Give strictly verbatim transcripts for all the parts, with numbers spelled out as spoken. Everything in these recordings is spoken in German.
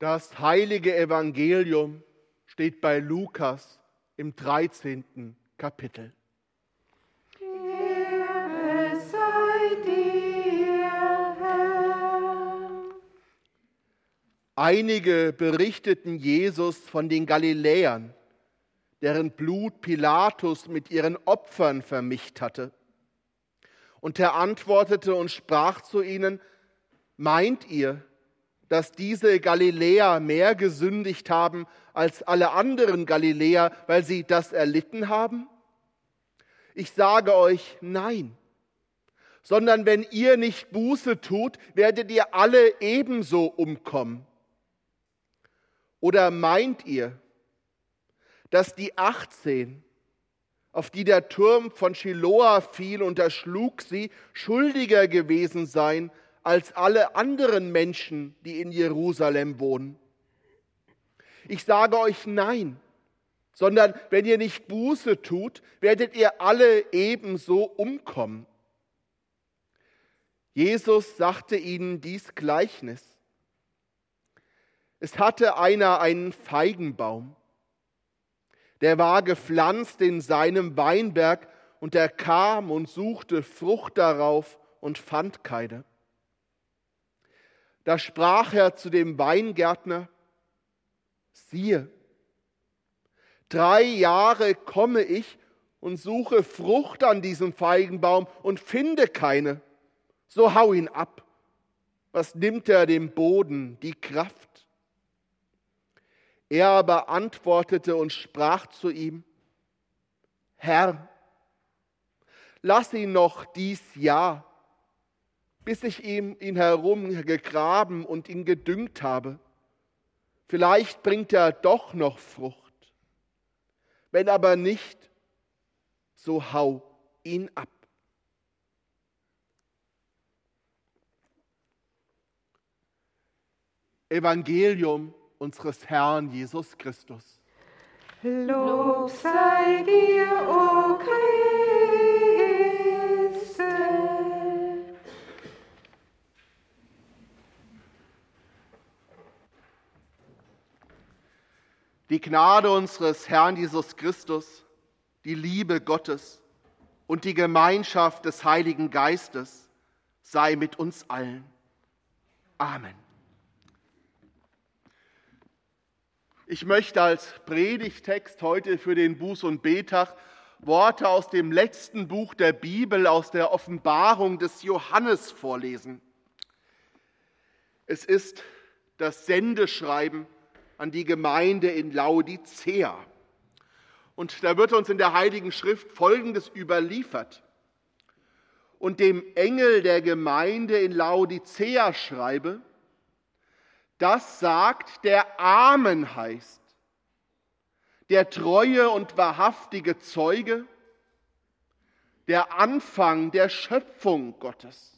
Das heilige Evangelium steht bei Lukas im dreizehnten Kapitel. Ehre sei dir, Herr. Einige berichteten Jesus von den Galiläern, deren Blut Pilatus mit ihren Opfern vermischt hatte. Und er antwortete und sprach zu ihnen: Meint ihr, dass diese Galiläer mehr gesündigt haben als alle anderen Galiläer, weil sie das erlitten haben? Ich sage euch, nein. Sondern wenn ihr nicht Buße tut, werdet ihr alle ebenso umkommen. Oder meint ihr, dass die achtzehn, auf die der Turm von Siloa fiel und erschlug sie, schuldiger gewesen seien als alle anderen Menschen, die in Jerusalem wohnen? Ich sage euch nein, sondern wenn ihr nicht Buße tut, werdet ihr alle ebenso umkommen. Jesus sagte ihnen dies Gleichnis. Es hatte einer einen Feigenbaum, der war gepflanzt in seinem Weinberg, und er kam und suchte Frucht darauf und fand keine. Da sprach er zu dem Weingärtner: Siehe, drei Jahre komme ich und suche Frucht an diesem Feigenbaum und finde keine. So hau ihn ab. Was nimmt er dem Boden die Kraft? Er aber antwortete und sprach zu ihm: Herr, lass ihn noch dies Jahr, bis ich ihm ihn herum gegraben und ihn gedüngt habe. Vielleicht bringt er doch noch Frucht. Wenn aber nicht, so hau ihn ab. Evangelium unseres Herrn Jesus Christus. Lob sei dir, o Christe. Die Gnade unseres Herrn Jesus Christus, die Liebe Gottes und die Gemeinschaft des Heiligen Geistes sei mit uns allen. Amen. Ich möchte als Predigtext heute für den Buß- und Betag Worte aus dem letzten Buch der Bibel, aus der Offenbarung des Johannes vorlesen. Es ist das Sendeschreiben an die Gemeinde in Laodicea. Und da wird uns in der Heiligen Schrift Folgendes überliefert: Und dem Engel der Gemeinde in Laodicea schreibe: Das sagt, der Amen heißt, der treue und wahrhaftige Zeuge, der Anfang der Schöpfung Gottes.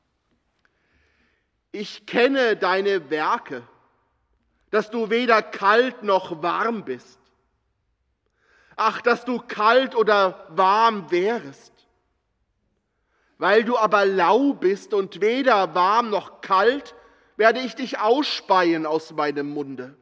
Ich kenne deine Werke, dass du weder kalt noch warm bist. Ach, dass du kalt oder warm wärest. Weil du aber lau bist und weder warm noch kalt, werde ich dich ausspeien aus meinem Munde.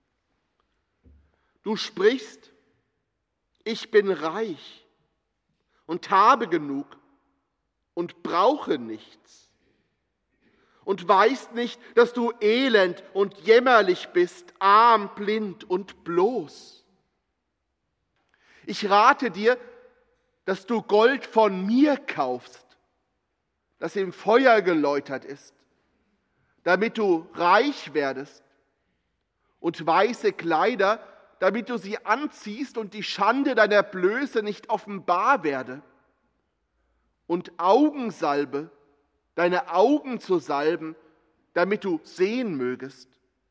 Du sprichst: Ich bin reich und habe genug und brauche nichts. Und weißt nicht, dass du elend und jämmerlich bist, arm, blind und bloß. Ich rate dir, dass du Gold von mir kaufst, das im Feuer geläutert ist, damit du reich werdest, und weiße Kleider, damit du sie anziehst und die Schande deiner Blöße nicht offenbar werde, und Augensalbe, deine Augen zu salben, damit du sehen mögest.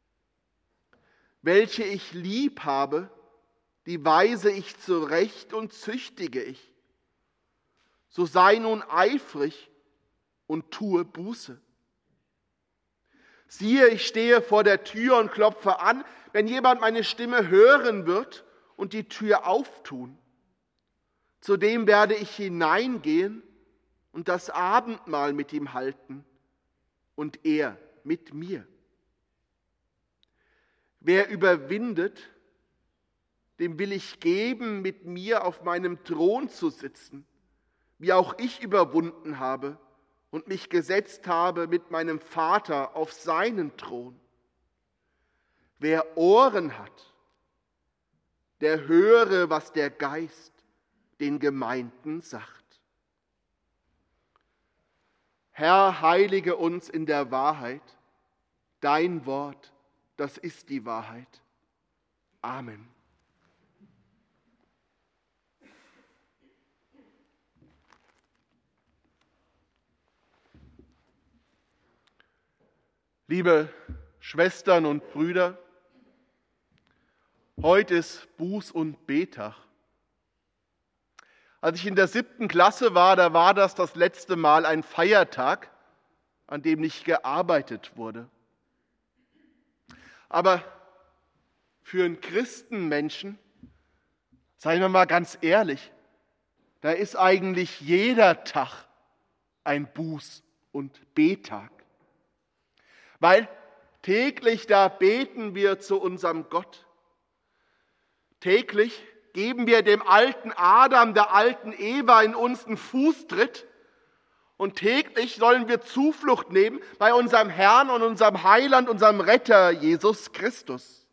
Welche ich lieb habe, die weise ich zurecht und züchtige ich. So sei nun eifrig und tue Buße. Siehe, ich stehe vor der Tür und klopfe an. Wenn jemand meine Stimme hören wird und die Tür auftun, zu dem werde ich hineingehen und das Abendmahl mit ihm halten und er mit mir. Wer überwindet, dem will ich geben, mit mir auf meinem Thron zu sitzen, wie auch ich überwunden habe und mich gesetzt habe mit meinem Vater auf seinen Thron. Wer Ohren hat, der höre, was der Geist den Gemeinden sagt. Herr, heilige uns in der Wahrheit. Dein Wort, das ist die Wahrheit. Amen. Liebe Schwestern und Brüder, heute ist Buß- und Betag. Als ich in der siebten Klasse war, da war das das letzte Mal ein Feiertag, an dem nicht gearbeitet wurde. Aber für einen Christenmenschen, seien wir mal ganz ehrlich, da ist eigentlich jeder Tag ein Buß- und Betag. Weil täglich da beten wir zu unserem Gott. Täglich geben wir dem alten Adam, der alten Eva in uns einen Fußtritt. Und täglich sollen wir Zuflucht nehmen bei unserem Herrn und unserem Heiland, unserem Retter Jesus Christus.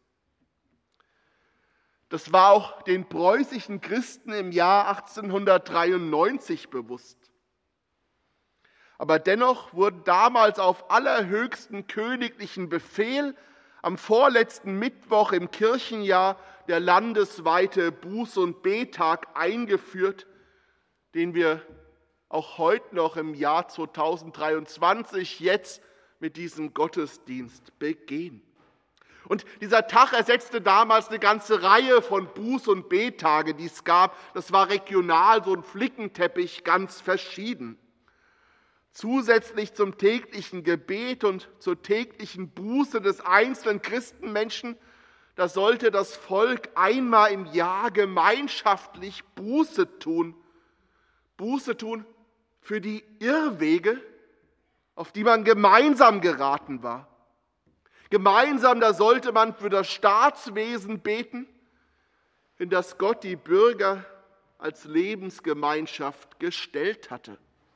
Das war auch den preußischen Christen im Jahr achtzehnhundertdreiundneunzig bewusst. Aber dennoch wurde damals auf allerhöchsten königlichen Befehl am vorletzten Mittwoch im Kirchenjahr der landesweite Buß- und Betag eingeführt, den wir auch heute noch im Jahr zweitausenddreiundzwanzig jetzt mit diesem Gottesdienst begehen. Und dieser Tag ersetzte damals eine ganze Reihe von Buß- und Bettage, die es gab. Das war regional so ein Flickenteppich, ganz verschieden. Zusätzlich zum täglichen Gebet und zur täglichen Buße des einzelnen Christenmenschen, da sollte das Volk einmal im Jahr gemeinschaftlich Buße tun. Buße tun für die Irrwege, auf die man gemeinsam geraten war. Gemeinsam, da sollte man für das Staatswesen beten, in das Gott die Bürger als Lebensgemeinschaft gestellt hatte.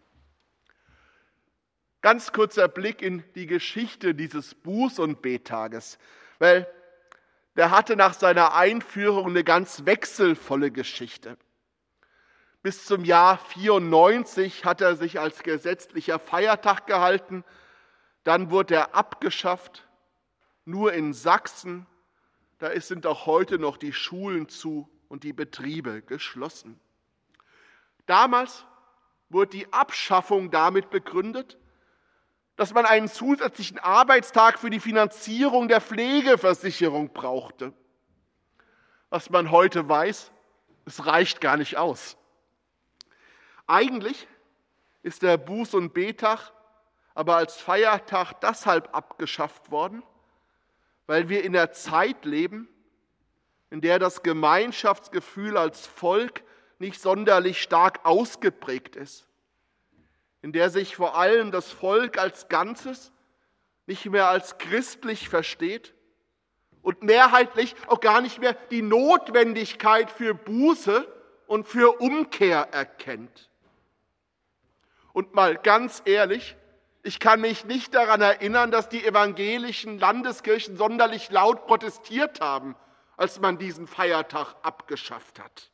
Ganz kurzer Blick in die Geschichte dieses Buß- und Bettages, weil der hatte nach seiner Einführung eine ganz wechselvolle Geschichte. Bis zum Jahr vierundneunzig hat er sich als gesetzlicher Feiertag gehalten, dann wurde er abgeschafft. Nur in Sachsen, da sind auch heute noch die Schulen zu und die Betriebe geschlossen. Damals wurde die Abschaffung damit begründet, dass man einen zusätzlichen Arbeitstag für die Finanzierung der Pflegeversicherung brauchte. Was man heute weiß, es reicht gar nicht aus. Eigentlich ist der Buß- und Betag aber als Feiertag deshalb abgeschafft worden, weil wir in der Zeit leben, in der das Gemeinschaftsgefühl als Volk nicht sonderlich stark ausgeprägt ist, in der sich vor allem das Volk als Ganzes nicht mehr als christlich versteht und mehrheitlich auch gar nicht mehr die Notwendigkeit für Buße und für Umkehr erkennt. Und mal ganz ehrlich, ich kann mich nicht daran erinnern, dass die evangelischen Landeskirchen sonderlich laut protestiert haben, als man diesen Feiertag abgeschafft hat.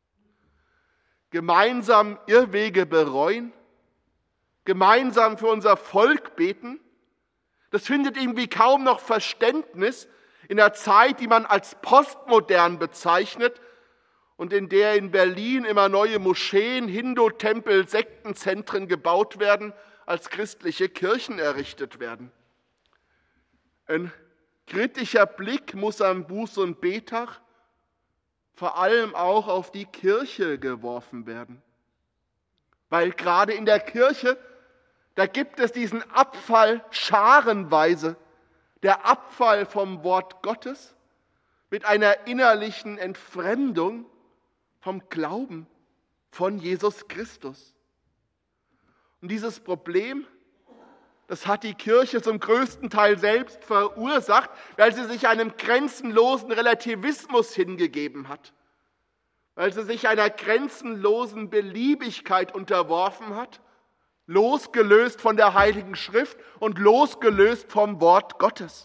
Gemeinsam Irrwege bereuen, gemeinsam für unser Volk beten, das findet irgendwie kaum noch Verständnis in der Zeit, die man als postmodern bezeichnet und in der in Berlin immer neue Moscheen, Hindu-Tempel, Sektenzentren gebaut werden, als christliche Kirchen errichtet werden. Ein kritischer Blick muss am Buß- und Betag vor allem auch auf die Kirche geworfen werden. Weil gerade in der Kirche, da gibt es diesen Abfall scharenweise, der Abfall vom Wort Gottes mit einer innerlichen Entfremdung vom Glauben von Jesus Christus. Und dieses Problem, Das hat die Kirche zum größten Teil selbst verursacht, weil sie sich einem grenzenlosen Relativismus hingegeben hat, weil sie sich einer grenzenlosen Beliebigkeit unterworfen hat, losgelöst von der Heiligen Schrift und losgelöst vom Wort Gottes.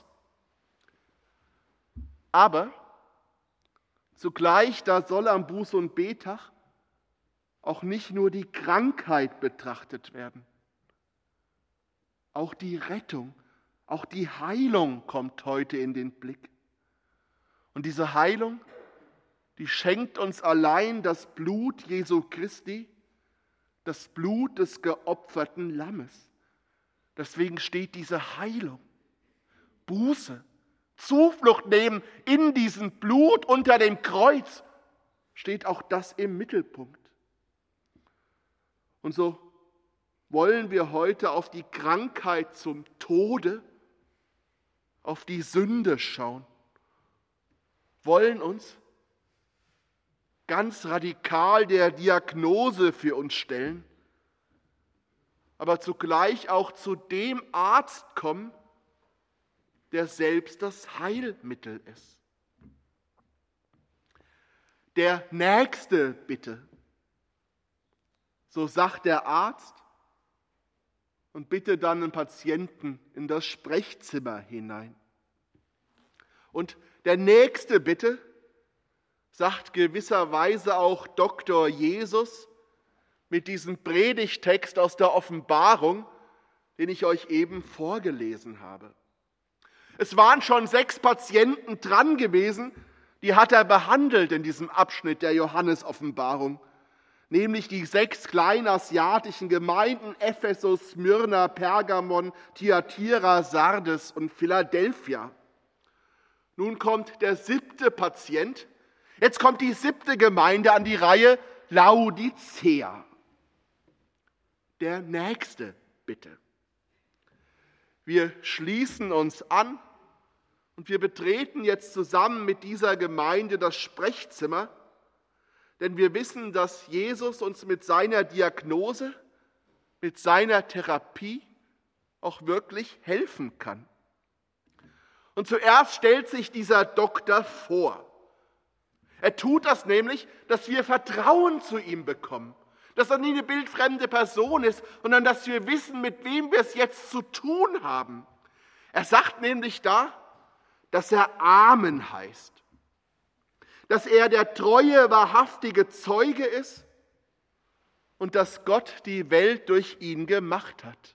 Aber zugleich, da soll am Buß- und Betag auch nicht nur die Krankheit betrachtet werden. Auch die Rettung, auch die Heilung kommt heute in den Blick. Und diese Heilung, die schenkt uns allein das Blut Jesu Christi, das Blut des geopferten Lammes. Deswegen steht diese Heilung, Buße, Zuflucht nehmen in diesem Blut unter dem Kreuz, steht auch das im Mittelpunkt. Und so wollen wir heute auf die Krankheit zum Tode, auf die Sünde schauen, wollen uns ganz radikal der Diagnose für uns stellen, aber zugleich auch zu dem Arzt kommen, der selbst das Heilmittel ist. Der Nächste bitte, so sagt der Arzt und bitte dann den Patienten in das Sprechzimmer hinein. Und der Nächste bitte, sagt gewisserweise auch Doktor Jesus mit diesem Predigtext aus der Offenbarung, den ich euch eben vorgelesen habe. Es waren schon sechs Patienten dran gewesen, die hat er behandelt in diesem Abschnitt der Johannes-Offenbarung, nämlich die sechs kleinasiatischen Gemeinden Ephesus, Smyrna, Pergamon, Thyatira, Sardes und Philadelphia. Nun kommt der siebte Patient. Jetzt kommt die siebte Gemeinde an die Reihe, Laodicea. Der Nächste, bitte. Wir schließen uns an und wir betreten jetzt zusammen mit dieser Gemeinde das Sprechzimmer, denn wir wissen, dass Jesus uns mit seiner Diagnose, mit seiner Therapie auch wirklich helfen kann. Und zuerst stellt sich dieser Doktor vor. Er tut das nämlich, dass wir Vertrauen zu ihm bekommen. Dass er nie eine bildfremde Person ist, sondern dass wir wissen, mit wem wir es jetzt zu tun haben. Er sagt nämlich da, dass er Amen heißt. Dass er der treue, wahrhaftige Zeuge ist und dass Gott die Welt durch ihn gemacht hat.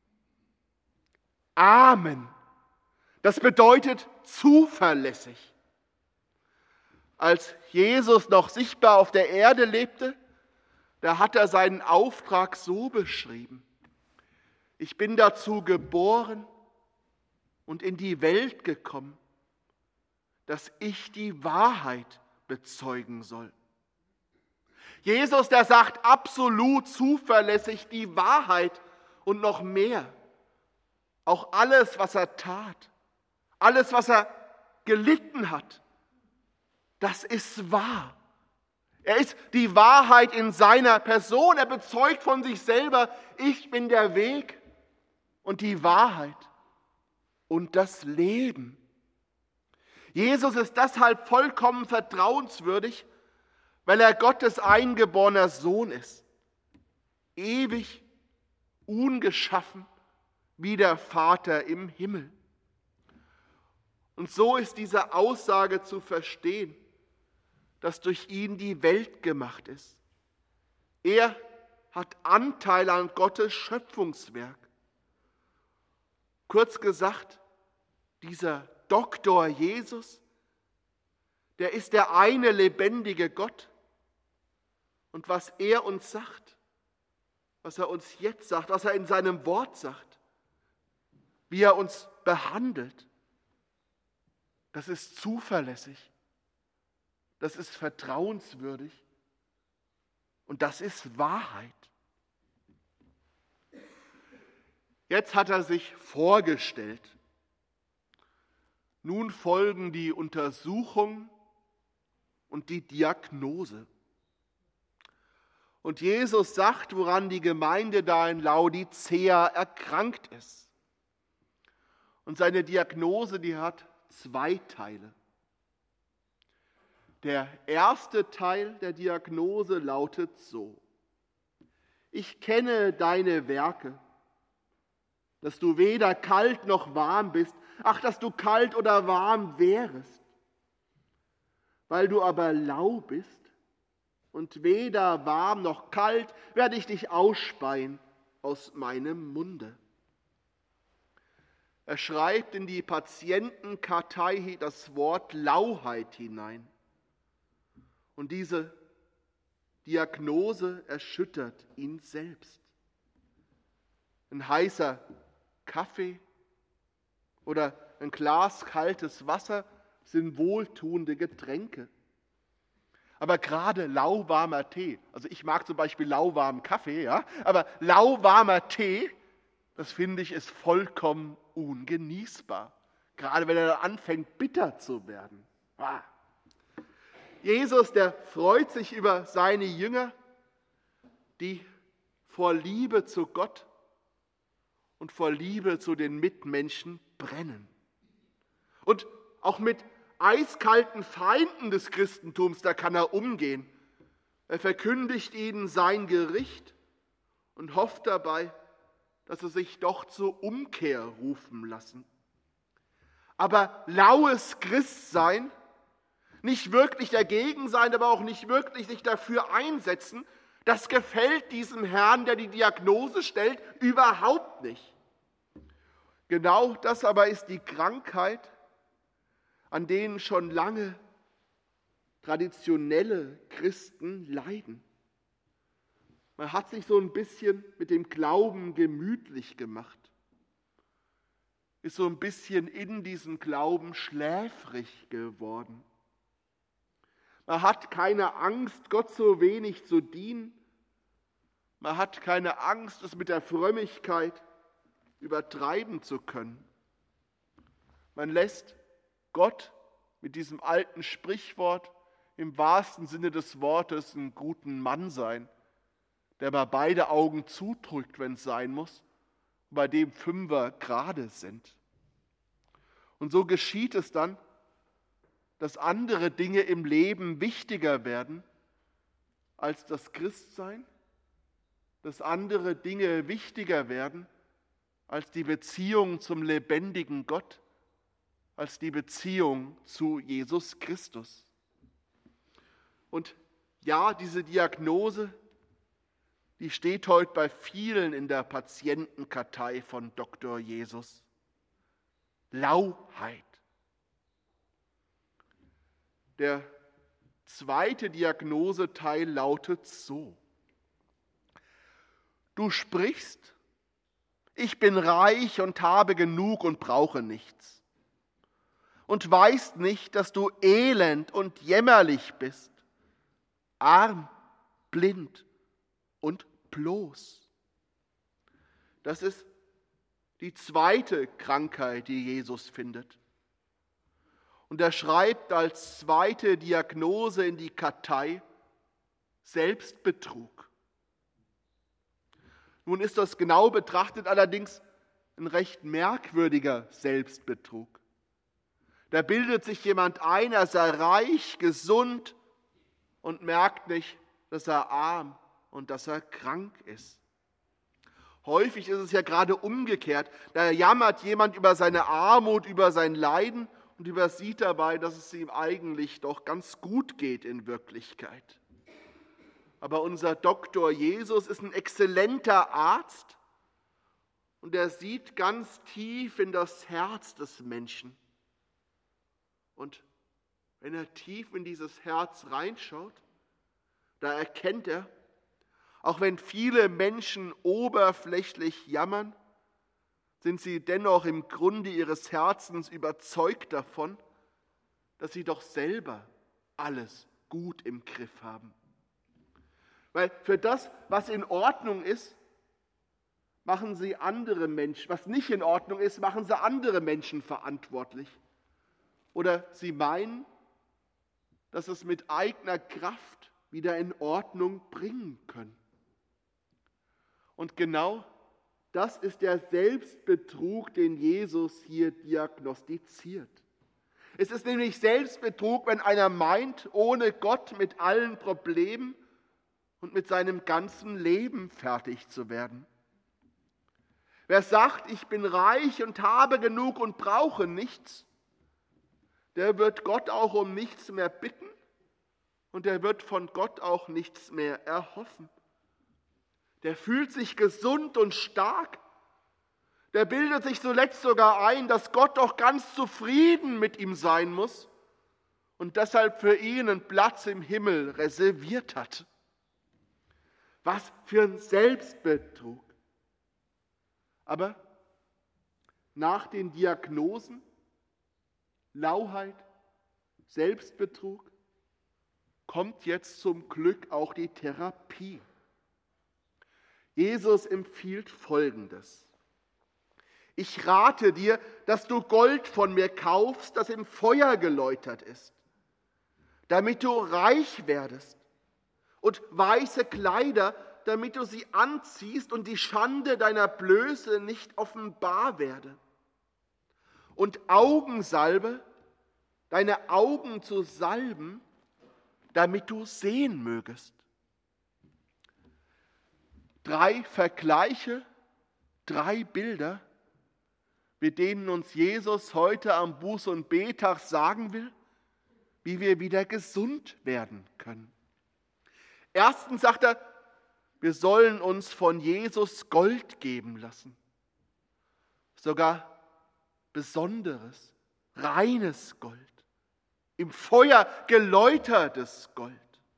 Amen. Das bedeutet zuverlässig. Als Jesus noch sichtbar auf der Erde lebte, da hat er seinen Auftrag so beschrieben: Ich bin dazu geboren und in die Welt gekommen, dass ich die Wahrheit bezeugen soll. Jesus, der sagt absolut zuverlässig die Wahrheit und noch mehr. Auch alles, was er tat, alles, was er gelitten hat, das ist wahr. Er ist die Wahrheit in seiner Person. Er bezeugt von sich selber, ich bin der Weg und die Wahrheit und das Leben. Jesus ist deshalb vollkommen vertrauenswürdig, weil er Gottes eingeborener Sohn ist. Ewig, ungeschaffen, wie der Vater im Himmel. Und so ist diese Aussage zu verstehen, dass durch ihn die Welt gemacht ist. Er hat Anteil an Gottes Schöpfungswerk. Kurz gesagt, dieser Doktor Jesus, der ist der eine lebendige Gott. Und was er uns sagt, was er uns jetzt sagt, was er in seinem Wort sagt, wie er uns behandelt, das ist zuverlässig. Das ist vertrauenswürdig und das ist Wahrheit. Jetzt hat er sich vorgestellt. Nun folgen die Untersuchung und die Diagnose. Und Jesus sagt, woran die Gemeinde da in Laodicea erkrankt ist. Und seine Diagnose, die hat zwei Teile. Der erste Teil der Diagnose lautet so: Ich kenne deine Werke, dass du weder kalt noch warm bist. Ach, dass du kalt oder warm wärest. Weil du aber lau bist und weder warm noch kalt, werde ich dich ausspeien aus meinem Munde. Er schreibt in die Patientenkartei das Wort Lauheit hinein. Und diese Diagnose erschüttert ihn selbst. Ein heißer Kaffee oder ein Glas kaltes Wasser sind wohltuende Getränke. Aber gerade lauwarmer Tee, also ich mag zum Beispiel lauwarmen Kaffee, ja, aber lauwarmer Tee, das finde ich, ist vollkommen ungenießbar. Gerade wenn er dann anfängt, bitter zu werden. Ah. Jesus, der freut sich über seine Jünger, die vor Liebe zu Gott und vor Liebe zu den Mitmenschen brennen. Und auch mit eiskalten Feinden des Christentums, da kann er umgehen. Er verkündigt ihnen sein Gericht und hofft dabei, dass sie sich doch zur Umkehr rufen lassen. Aber laues Christsein, nicht wirklich dagegen sein, aber auch nicht wirklich sich dafür einsetzen, das gefällt diesem Herrn, der die Diagnose stellt, überhaupt nicht. Genau das aber ist die Krankheit, an denen schon lange traditionelle Christen leiden. Man hat sich so ein bisschen mit dem Glauben gemütlich gemacht, ist so ein bisschen in diesem Glauben schläfrig geworden. Man hat keine Angst, Gott so wenig zu dienen. Man hat keine Angst, es mit der Frömmigkeit übertreiben zu können. Man lässt Gott mit diesem alten Sprichwort im wahrsten Sinne des Wortes einen guten Mann sein, der mal beide Augen zudrückt, wenn es sein muss, und bei dem Fünfer gerade sind. Und so geschieht es dann, dass andere Dinge im Leben wichtiger werden als das Christsein, dass andere Dinge wichtiger werden als die Beziehung zum lebendigen Gott, als die Beziehung zu Jesus Christus. Und ja, diese Diagnose, die steht heute bei vielen in der Patientenkartei von Doktor Jesus. Lauheit. Der zweite Diagnoseteil lautet so: Du sprichst, ich bin reich und habe genug und brauche nichts. Und weißt nicht, dass du elend und jämmerlich bist, arm, blind und bloß. Das ist die zweite Krankheit, die Jesus findet. Und er schreibt als zweite Diagnose in die Kartei Selbstbetrug. Nun ist das genau betrachtet allerdings ein recht merkwürdiger Selbstbetrug. Da bildet sich jemand ein, er sei reich, gesund und merkt nicht, dass er arm und dass er krank ist. Häufig ist es ja gerade umgekehrt. Da jammert jemand über seine Armut, über sein Leiden und übersieht dabei, dass es ihm eigentlich doch ganz gut geht in Wirklichkeit. Aber unser Doktor Jesus ist ein exzellenter Arzt und er sieht ganz tief in das Herz des Menschen. Und wenn er tief in dieses Herz reinschaut, da erkennt er, auch wenn viele Menschen oberflächlich jammern, sind sie dennoch im Grunde ihres Herzens überzeugt davon, dass sie doch selber alles gut im Griff haben. Weil für das, was in Ordnung ist, machen sie andere Menschen, was nicht in Ordnung ist, machen sie andere Menschen verantwortlich. Oder sie meinen, dass es mit eigener Kraft wieder in Ordnung bringen können. Und genau Das ist der Selbstbetrug, den Jesus hier diagnostiziert. Es ist nämlich Selbstbetrug, wenn einer meint, ohne Gott mit allen Problemen und mit seinem ganzen Leben fertig zu werden. Wer sagt, ich bin reich und habe genug und brauche nichts, der wird Gott auch um nichts mehr bitten und der wird von Gott auch nichts mehr erhoffen. Der fühlt sich gesund und stark. Der bildet sich zuletzt sogar ein, dass Gott doch ganz zufrieden mit ihm sein muss und deshalb für ihn einen Platz im Himmel reserviert hat. Was für ein Selbstbetrug. Aber nach den Diagnosen, Lauheit, Selbstbetrug, kommt jetzt zum Glück auch die Therapie. Jesus empfiehlt Folgendes. Ich rate dir, dass du Gold von mir kaufst, das im Feuer geläutert ist, damit du reich werdest, und weiße Kleider, damit du sie anziehst und die Schande deiner Blöße nicht offenbar werde. Und Augensalbe, deine Augen zu salben, damit du sehen mögest. Drei Vergleiche, drei Bilder, mit denen uns Jesus heute am Buß- und Betag sagen will, wie wir wieder gesund werden können. Erstens sagt er, wir sollen uns von Jesus Gold geben lassen. Sogar besonderes, reines Gold, im Feuer geläutertes Gold.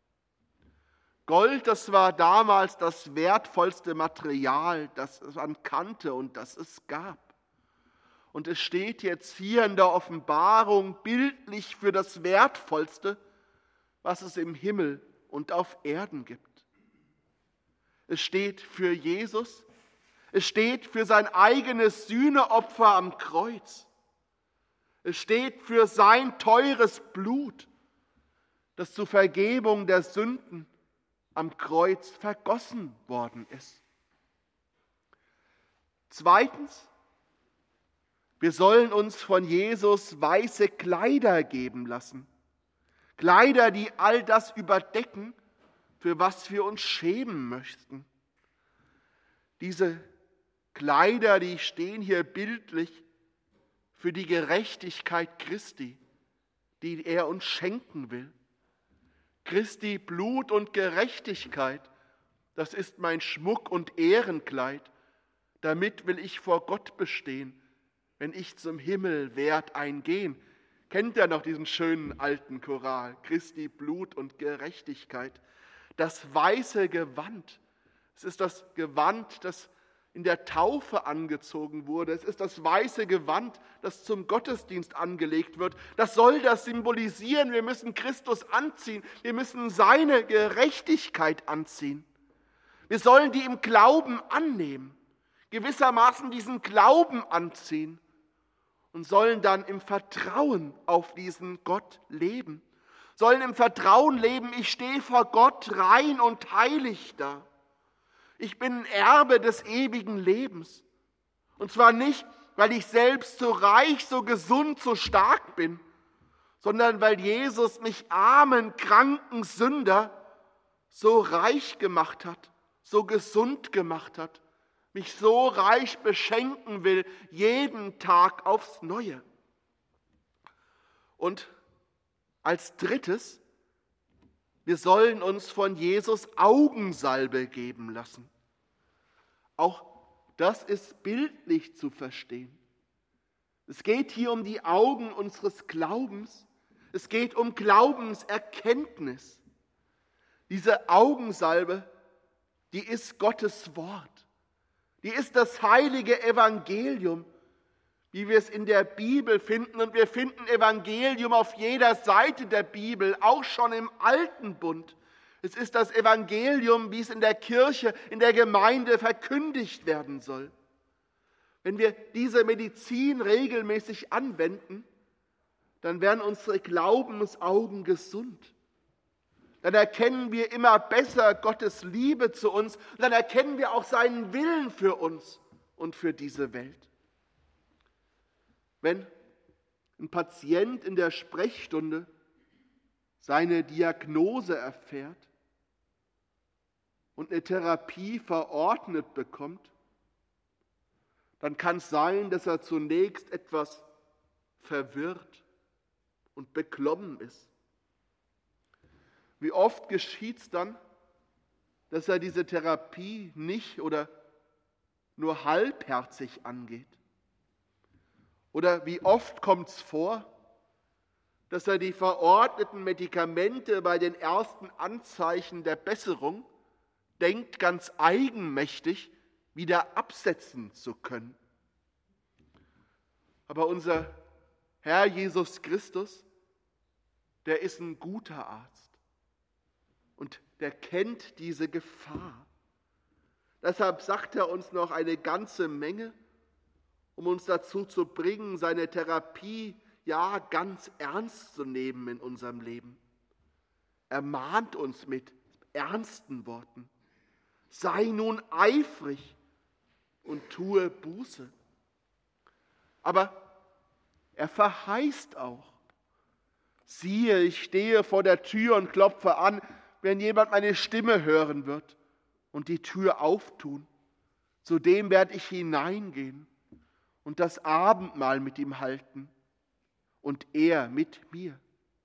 Gold, das war damals das wertvollste Material, das man kannte und das es gab. Und es steht jetzt hier in der Offenbarung bildlich für das Wertvollste, was es im Himmel und auf Erden gibt. Es steht für Jesus, es steht für sein eigenes Sühneopfer am Kreuz. Es steht für sein teures Blut, das zur Vergebung der Sünden am Kreuz vergossen worden ist. Zweitens, wir sollen uns von Jesus weiße Kleider geben lassen. Kleider, die all das überdecken, für was wir uns schämen möchten. Diese Kleider, die stehen hier bildlich für die Gerechtigkeit Christi, die er uns schenken will. Christi Blut und Gerechtigkeit, das ist mein Schmuck und Ehrenkleid. Damit will ich vor Gott bestehen, wenn ich zum Himmel werd eingehen. Kennt ihr noch diesen schönen alten Choral? Christi Blut und Gerechtigkeit. Das weiße Gewand, es ist das Gewand, das in der Taufe angezogen wurde. Es ist das weiße Gewand, das zum Gottesdienst angelegt wird. Das soll das symbolisieren. Wir müssen Christus anziehen. Wir müssen seine Gerechtigkeit anziehen. Wir sollen die im Glauben annehmen, gewissermaßen diesen Glauben anziehen und sollen dann im Vertrauen auf diesen Gott leben. Sollen im Vertrauen leben, ich stehe vor Gott rein und heilig da. Ich bin ein Erbe des ewigen Lebens. Und zwar nicht, weil ich selbst so reich, so gesund, so stark bin, sondern weil Jesus mich armen, kranken Sünder so reich gemacht hat, so gesund gemacht hat, mich so reich beschenken will, jeden Tag aufs Neue. Und als drittes, wir sollen uns von Jesus Augensalbe geben lassen. Auch das ist bildlich zu verstehen. Es geht hier um die Augen unseres Glaubens. Es geht um Glaubenserkenntnis. Diese Augensalbe, die ist Gottes Wort. Die ist das heilige Evangelium, wie wir es in der Bibel finden. Und wir finden Evangelium auf jeder Seite der Bibel, auch schon im Alten Bund. Es ist das Evangelium, wie es in der Kirche, in der Gemeinde verkündigt werden soll. Wenn wir diese Medizin regelmäßig anwenden, dann werden unsere Glaubensaugen gesund. Dann erkennen wir immer besser Gottes Liebe zu uns und dann erkennen wir auch seinen Willen für uns und für diese Welt. Wenn ein Patient in der Sprechstunde seine Diagnose erfährt und eine Therapie verordnet bekommt, dann kann es sein, dass er zunächst etwas verwirrt und beklommen ist. Wie oft geschieht es dann, dass er diese Therapie nicht oder nur halbherzig angeht? Oder wie oft kommt es vor, dass er die verordneten Medikamente bei den ersten Anzeichen der Besserung denkt, ganz eigenmächtig wieder absetzen zu können? Aber unser Herr Jesus Christus, der ist ein guter Arzt und der kennt diese Gefahr. Deshalb sagt er uns noch eine ganze Menge, um uns dazu zu bringen, seine Therapie ja ganz ernst zu nehmen in unserem Leben. Er mahnt uns mit ernsten Worten: Sei nun eifrig und tue Buße. Aber er verheißt auch: Siehe, ich stehe vor der Tür und klopfe an. Wenn jemand meine Stimme hören wird und die Tür auftun, zu dem werde ich hineingehen und das Abendmahl mit ihm halten und er mit mir.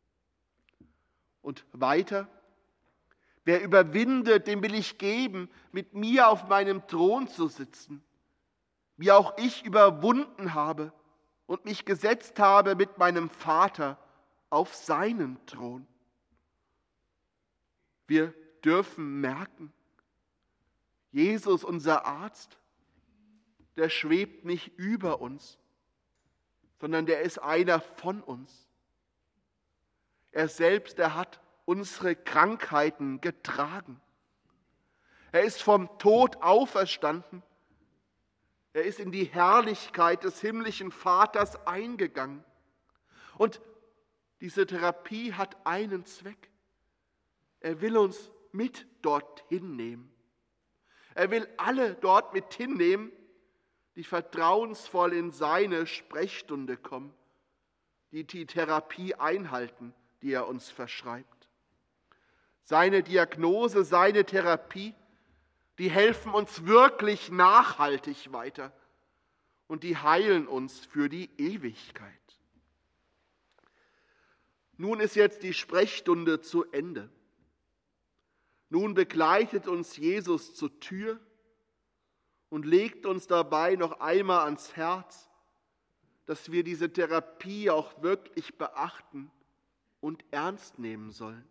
Und weiter: Wer überwindet, dem will ich geben, mit mir auf meinem Thron zu sitzen, wie auch ich überwunden habe und mich gesetzt habe mit meinem Vater auf seinen Thron. Wir dürfen merken, Jesus, unser Arzt, der schwebt nicht über uns, sondern der ist einer von uns. Er selbst, er hat unsere Krankheiten getragen. Er ist vom Tod auferstanden. Er ist in die Herrlichkeit des himmlischen Vaters eingegangen. Und diese Therapie hat einen Zweck. Er will uns mit dorthin nehmen. Er will alle dort mit hinnehmen, die vertrauensvoll in seine Sprechstunde kommen, die die Therapie einhalten, die er uns verschreibt. Seine Diagnose, seine Therapie, die helfen uns wirklich nachhaltig weiter und die heilen uns für die Ewigkeit. Nun ist jetzt die Sprechstunde zu Ende. Nun begleitet uns Jesus zur Tür und legt uns dabei noch einmal ans Herz, dass wir diese Therapie auch wirklich beachten und ernst nehmen sollen.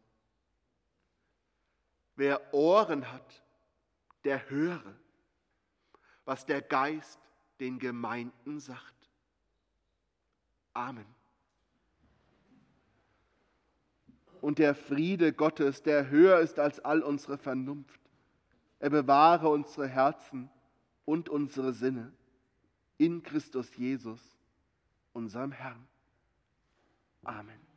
Wer Ohren hat, der höre, was der Geist den Gemeinden sagt. Amen. Und der Friede Gottes, der höher ist als all unsere Vernunft, er bewahre unsere Herzen und unsere Sinne in Christus Jesus, unserem Herrn. Amen.